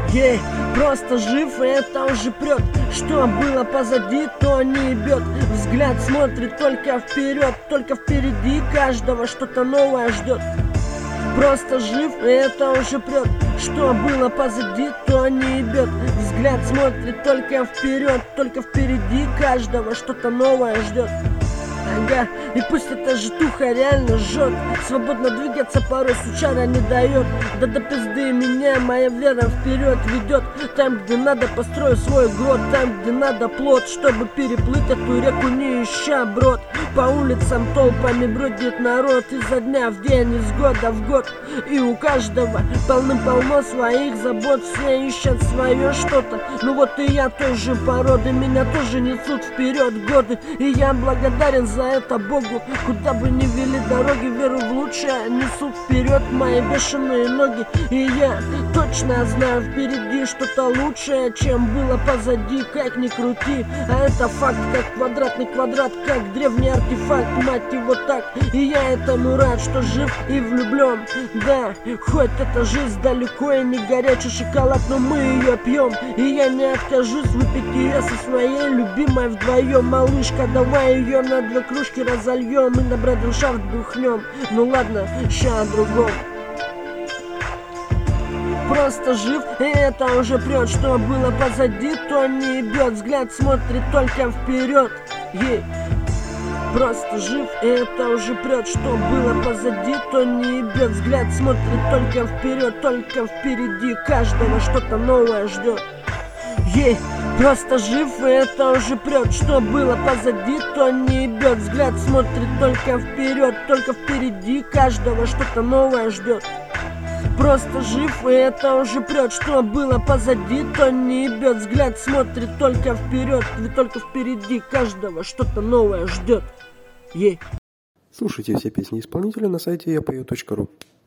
Ей, просто жив, и это уже прет. Что было позади, то не бьет. Взгляд смотрит только вперед, только впереди каждого что-то новое ждет. Просто жив, и это уже прет. Что было позади, то не бьет. Взгляд смотрит только вперед, только впереди каждого что-то новое ждет. Ага, и пусть эта житуха реально жжет. Свободно двигаться порой сучара не дает. Да до пизды меня моя вера вперед ведет. Там, где надо, построю свой грот. Там, где надо, плот, чтобы переплыть эту реку, не ища брод. По улицам толпами бродит народ изо дня в день, из года в год. И у каждого полным-полно своих забот. Все ищут свое что-то. Ну вот и я той же породы. Меня тоже несут вперед годы. И я благодарен за это Богу. Куда бы ни вели дороги, веру в лучшее несу вперед мои бешеные ноги. И я точно знаю, впереди что-то лучшее, чем было позади. Как ни крути, а это факт, как квадратный квадрат, как древний артефакт, мать его так. И я этому рад, что жив и влюблен. Да, хоть эта жизнь далеко и не горячий шоколад, но мы ее пьем. И я не откажусь выпить ее со своей любимой вдвоем. Малышка, давай ее на две кружки разольем и на бренденшафт бухнем. Ну ладно, ща о другом. Просто жив, и это уже прет. Что было позади, то не бьет. Взгляд смотрит только вперед. Ей. Просто жив, и это уже прет. Что было позади, то не бьет. Взгляд смотрит только вперед, только впереди каждого что-то новое ждет. Ей, просто жив, и это уже прет. Что было позади, то не бьет. Взгляд смотрит только вперед, только впереди каждого что-то новое ждет. Просто жив, и это уже прет. Что было позади, то не бьет. Взгляд смотрит только вперед, и только впереди каждого что-то новое ждет. Ей. Слушайте все песни исполнителя на сайте yapою.ru.